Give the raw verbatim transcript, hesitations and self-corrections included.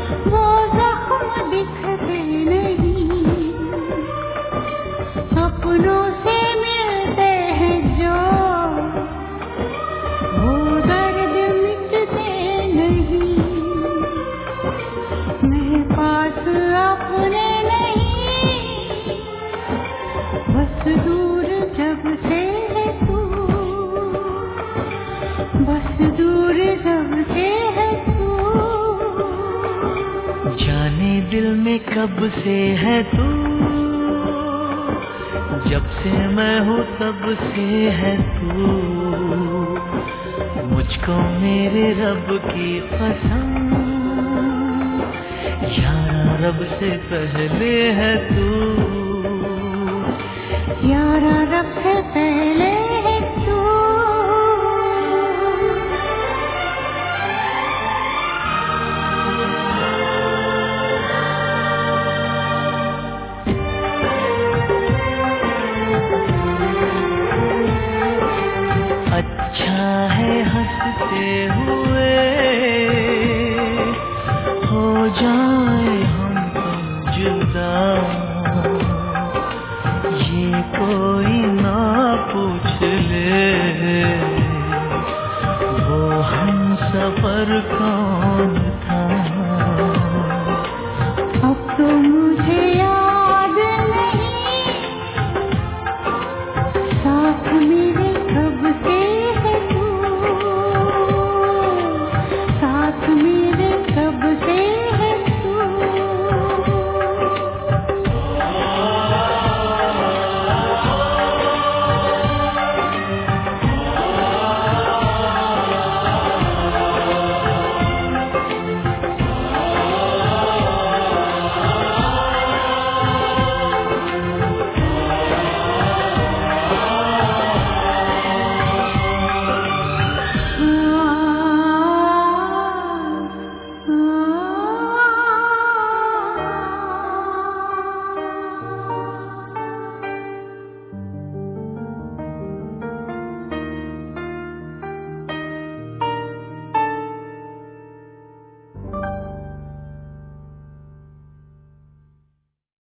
वो जख्म दिखते नहीं, सपनों से मिलते हैं जो, वो दर्द मिटते नहीं। मेरे पास अपने नहीं, बस दूर जब से है तू, बस दूर जब से है तू। जाने दिल में कब से है तू, जब से मैं हूँ तब से है तू। मुझको मेरे रब की कसम, यारा रब से पहले है तू, यारा रब से पहले